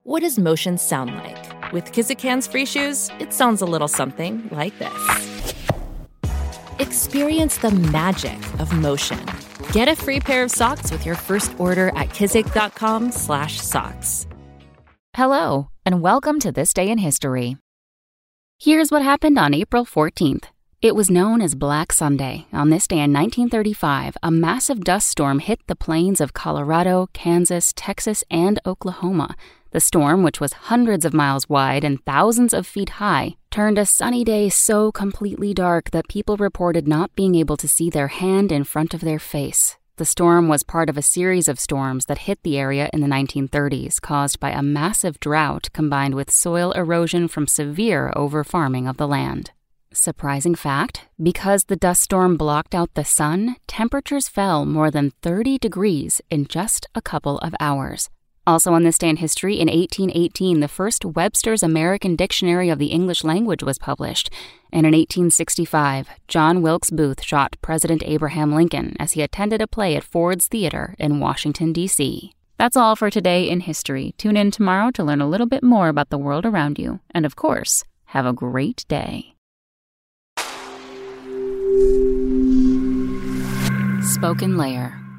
What does motion sound like? With Kizikans free shoes, it sounds a little something like this. Experience the magic of motion. Get a free pair of socks with your first order at kizik.com/socks. Hello, and welcome to This Day in History. Here's what happened on April 14th. It was known as Black Sunday. On this day in 1935, a massive dust storm hit the plains of Colorado, Kansas, Texas, and Oklahoma. The storm, which was hundreds of miles wide and thousands of feet high, turned a sunny day so completely dark that people reported not being able to see their hand in front of their face. The storm was part of a series of storms that hit the area in the 1930s, caused by a massive drought combined with soil erosion from severe over-farming of the land. Surprising fact, because the dust storm blocked out the sun, temperatures fell more than 30 degrees in just a couple of hours. Also on this day in history, in 1818, the first Webster's American Dictionary of the English Language was published. And in 1865, John Wilkes Booth shot President Abraham Lincoln as he attended a play at Ford's Theater in Washington, D.C. That's all for today in history. Tune in tomorrow to learn a little bit more about the world around you. And of course, have a great day. Spoken Layer.